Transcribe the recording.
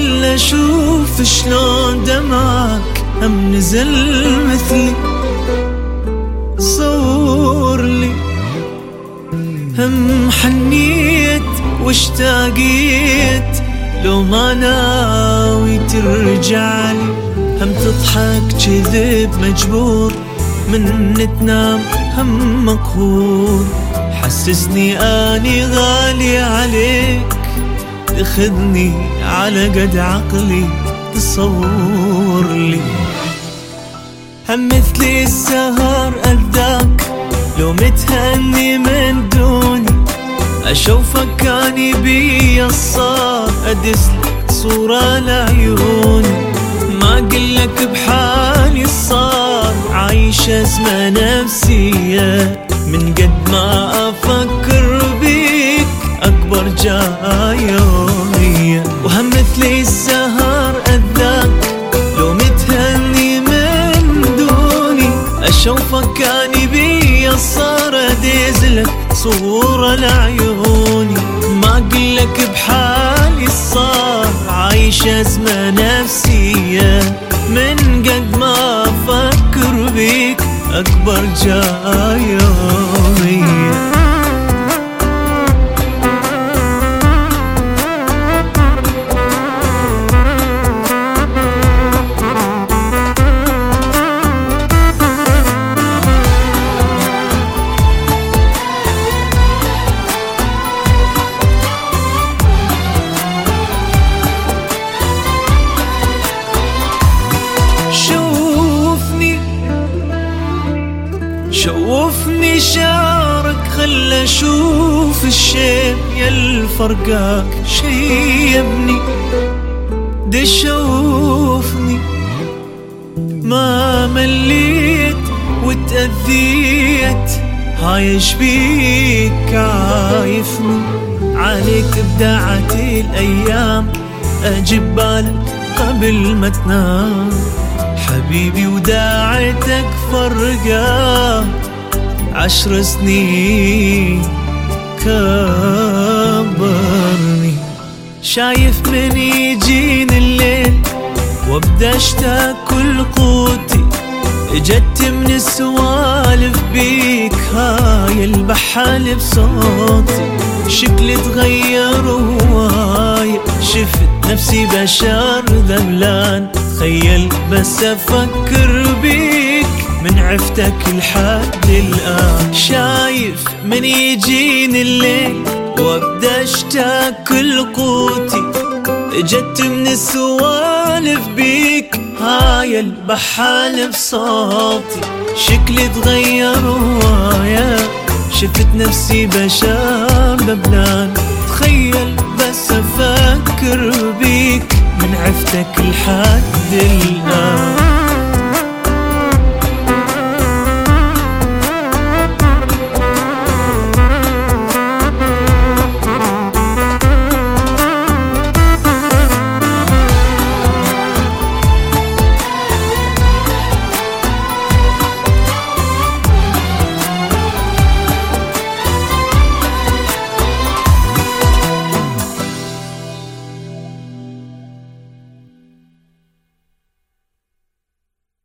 خلى اشوف شلون دمعك هم نزل مثلي. صور لي هم حنيت واشتاقيت، لو ما ناوي ترجعلي هم تضحك جذب مجبور، من تنام هم مقهور. حسسني اني غالي عليك، تاخذني على قد عقلي، تصور لي هم مثلي السهر أذاك، لو متهني من دوني أشوفك كان بي الصار، أدزلك صورة لعيوني. ما قلك بحالي صار، عايش أزمة نفسية، من قد ما أفكر بيك أكبر جاية. وهم مثلي السهر أذاك، لو متهني من دوني أشوفك كان بي الصار، أدزلك صورة لعيوني. ما قلك بحالي صار، عايش أزمة نفسية، من قد ما أفكر بيك أكبر جاية. شوفني شعرك خلى اشوف الشيب يالفرقاك شيبني. شوفني ما مليت وتأذيت، هايش بيك عايفني. عليك ابدعت الايام، اجيب بالك قبل ما تنام. حبيبي وداعتك فرقة 10 سنين كبرني. شايف من يجيني الليل وابدا اشتاق كل قوتي، اجت من السوالف بيك هاي البحال بصوتي. شكلي تغير هواي، شفت نفسي بشر ذبلان. تخيل بس افكر بيك من عفتك لحد الآن. شايف من يجيني الليل وابدا اشتاق كل قوتي، اجت من السوالف بيك هاي البحال بصوتي. شكلي تغير هوايا، شفت نفسي بشر ذبلان. تخيل بس افكر بيك من عفتك لحد الآن.